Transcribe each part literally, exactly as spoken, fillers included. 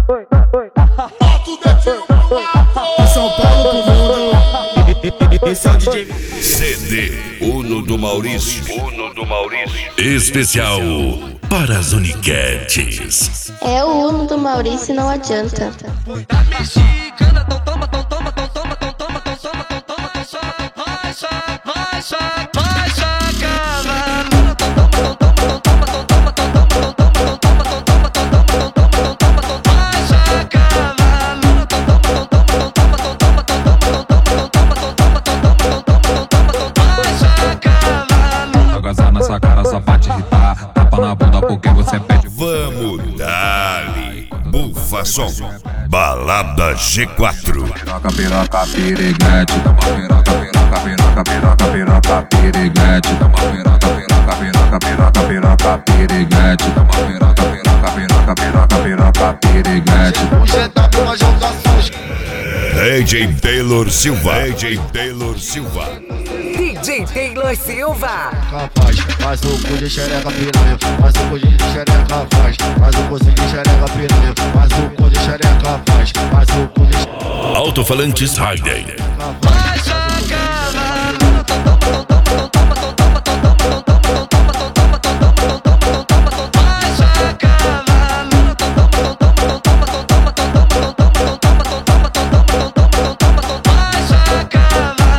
São Paulo pro mundo. Esse é o D J C D Uno do Maurício. Uno do Maurício. Especial para as Uniquetes. É o Uno do Maurício, não adianta. Tá mexicana, então toma, então toma, então toma, então toma, então toma, então toma, então toma, vai, vai, vai, vai, sacana. Então toma, então toma, então toma, então toma, então toma, então toma, então toma, então toma, então toma, então toma, então toma, então vai, sacana. Então toma, então toma, então toma, então toma, então toma, então toma, então toma, então toma, então toma, então toma, então toma, então vai, sacana. Joga nessa cara só pra te irritar. Tapa na bunda porque você pede. Vamos dar-lhe Bufa Som, Balada G quatro. Piroca, piroca, piriguete. Toma piroca, piroca, piroca, piroca, piroca, piriguete. Toma piroca, piroca, piroca, piroca, piroca, piriguete. Toma piroca, piroca, piroca, piroca, piroca, piriguete. O G W nós joga sujo. D J Taylor Silva. D J Taylor Silva. D J Taylor Silva. Capaz, faz o cu de xereca piranha. Faz o cu de xereca, faz. Faz o cu de xereca piranha. Faz o cu de xereca, faz. Faz o cu de xereca. Alto-falantes Harding. Vai, sacana. Então toma, então toma, então toma, então toma, então toma, então toma, então toma, então toma, então toma, então toma, então toma, então vai, sacana. Então toma, então toma, então toma, então toma, então toma, então toma, então toma, então toma, então toma, então toma, então toma, então vai, sacana.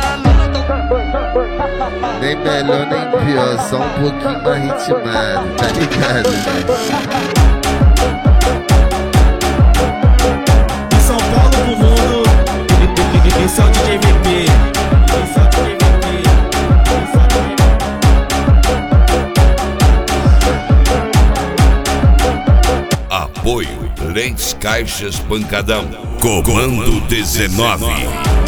Nem melhor nem pior, só um pouquinho mais ritmado, tá ligado? São Paulo pro mundo. Esse é o D J V P. Esse é o D J V P. Apoio Lentes Caixas Pancadão. Comando dezenove.